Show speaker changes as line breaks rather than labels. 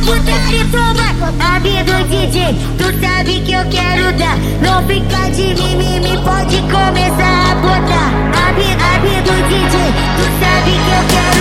putaria, toma. Amigo DJ, tu sabe que eu quero dar. Não fica de mimimi, pode começar a botar. Amigo DJ, tu sabe que eu quero